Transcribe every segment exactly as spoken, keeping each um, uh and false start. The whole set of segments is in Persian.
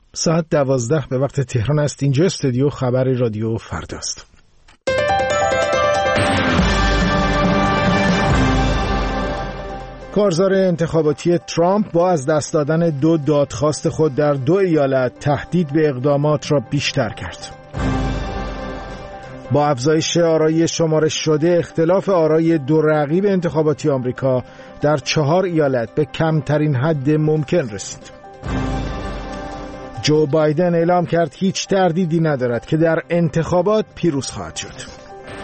ساعت دوازده به وقت تهران است. اینجا استودیو خبر رادیو فرداست. کارزار انتخاباتی ترامپ با از دست دادن دو دادخواست خود در دو ایالت تهدید به اقدامات را بیشتر کرد. با افزایش آرای شمارش شده، اختلاف آرای دو رقیب انتخاباتی آمریکا در چهار ایالت به کمترین حد ممکن رسید. جو بایدن اعلام کرد هیچ تردیدی ندارد که در انتخابات پیروز خواهد شد.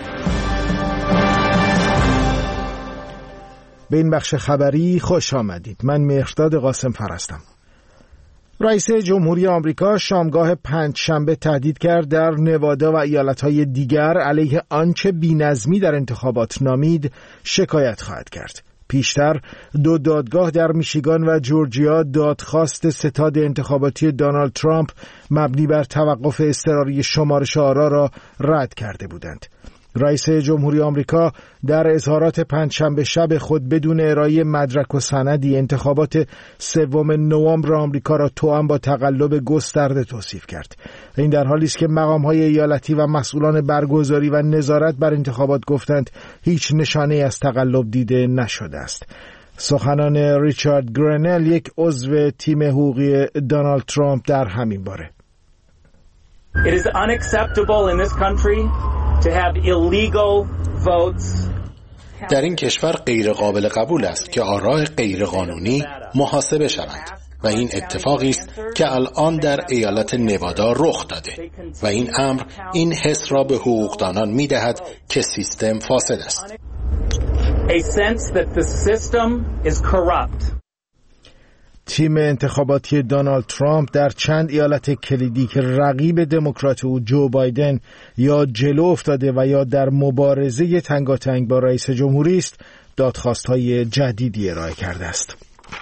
به این بخش خبری خوش آمدید. من مهرداد قاسمفر هستم. رئیس جمهوری آمریکا شامگاه پنجشنبه تهدید کرد در نوادا و ایالت‌های دیگر علیه آنچه بی‌نظمی در انتخابات نامید شکایت خواهد کرد. پیشتر دو دادگاه در میشیگان و جورجیا دادخواست ستاد انتخاباتی دونالد ترامپ مبنی بر توقف اضطراری شمارش آرا را رد کرده بودند. رئیس جمهوری آمریکا در اظهارات پنجشنبه شب خود بدون ارائه مدرک و سندی انتخابات سوم نوامبر آمریکا را توأم با تقلب گسترده توصیف کرد. این در حالی است که مقام‌های ایالتی و مسئولان برگزاری و نظارت بر انتخابات گفتند هیچ نشانه از تقلب دیده نشده است. سخنان ریچارد گرنل، یک عضو تیم حقوقی دونالد ترامپ، در همین باره. It is unacceptable in this country to have illegal votes. در این کشور غیر قابل قبول است که آراء غیر قانونی محاسبه شوند و این اتفاقی است که الان در ایالت نوادا رخ داده و این امر این حس را به حقوقدانان می‌دهد که سیستم فاسد است. A sense that the system is corrupt. تیم انتخاباتی دونالد ترامپ در چند ایالت کلیدی که رقیب دموکرات او جو بایدن یا جلو افتاده و یا در مبارزه تنگاتنگ با رئیس جمهوری است، دادخواست‌های جدیدی ارائه کرده است.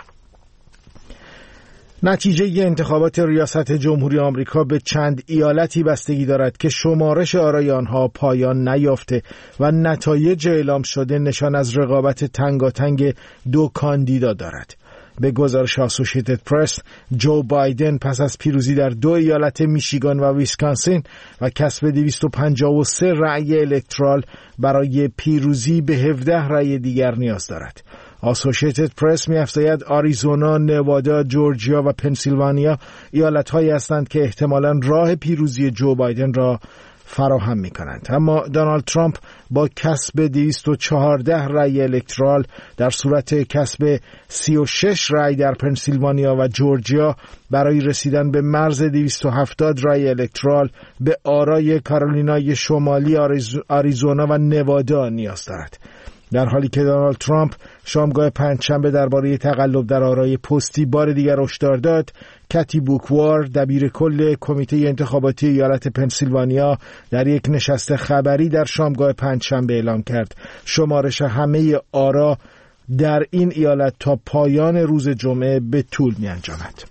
نتیجه انتخابات ریاست جمهوری آمریکا به چند ایالتی بستگی دارد که شمارش آرای آنها پایان نیافته و نتایج اعلام شده نشان از رقابت تنگاتنگ دو کاندیدا دارد. به گزارش اسوسییتد پرس، جو بایدن پس از پیروزی در دو ایالت میشیگان و ویسکانسین و کسب دویست و پنجاه و سه رأی الکترال برای پیروزی به هفده رأی دیگر نیاز دارد. اسوسییتد پرس می‌افزاید آریزونا، نوادا، جورجیا و پنسیلوانیا ایالت‌هایی هستند که احتمالاً راه پیروزی جو بایدن را فراهم می‌کنند. اما دونالد ترامپ با کسب دویست و چهارده رأی الکترال در صورت کسب سی و شش رأی در پنسیلوانیا و جورجیا برای رسیدن به مرز دویست و هفتاد رأی الکترال به آرای کارولینای شمالی، آریزونا و نوادا نیاز دارد. در حالی که دونالد ترامپ شامگاه پنجشنبه درباره تقلب در آرای پستی بار دیگر هشدار داد، کتی بوکوار، دبیر کل کمیته انتخاباتی ایالت پنسیلوانیا، در یک نشست خبری در شامگاه پنجشنبه اعلام کرد شمارش همه آرا در این ایالت تا پایان روز جمعه به طول می انجامد.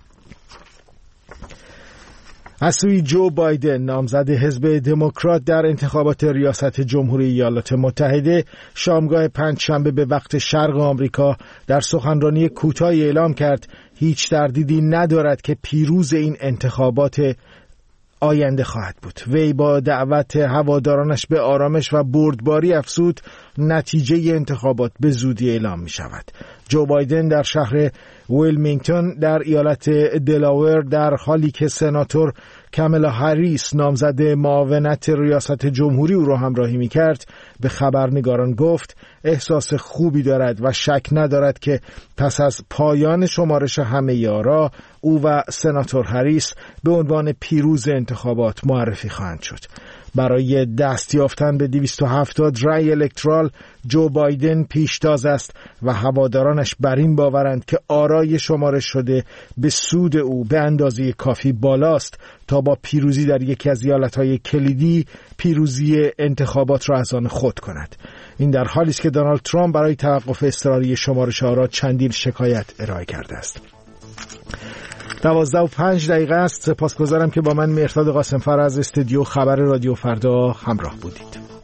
از سوی جو بایدن، نامزد حزب دموکرات در انتخابات ریاست جمهوری ایالات متحده، شامگاه پنجشنبه به وقت شرق آمریکا در سخنرانی کوتاهی اعلام کرد هیچ تردیدی ندارد که پیروز این انتخابات آینده خواهد بود. وی با دعوت هوادارانش به آرامش و بردباری افزود نتیجه انتخابات به زودی اعلام می شود. جو بایدن در شهر ویلمینگتون در ایالت دلاور در حالی که سناتور کاملا هریس، نامزد معاونت ریاست جمهوری او را همراهی می کرد، به خبرنگاران گفت احساس خوبی دارد و شک ندارد که پس از پایان شمارش همه آرا او و سناتور هریس به عنوان پیروز انتخابات معرفی خواهند شد. برای دست یافتن به دویست و هفتاد رأی الکترال جو بایدن پیشتاز است و هوادارانش بر این باورند که آرای شمارش شده به سود او به اندازه کافی بالاست تا با پیروزی در یکی از ایالت‌های کلیدی پیروزی انتخابات را از آن خود کند. این در حالی است که دونالد ترامپ برای توقف اضطراری شمارش آرا چندین شکایت ارائه کرده است. دوازده و پنج دقیقه است. سپاسگزارم که با من مهرداد قاسمفر از استودیو خبر رادیو فردا همراه بودید.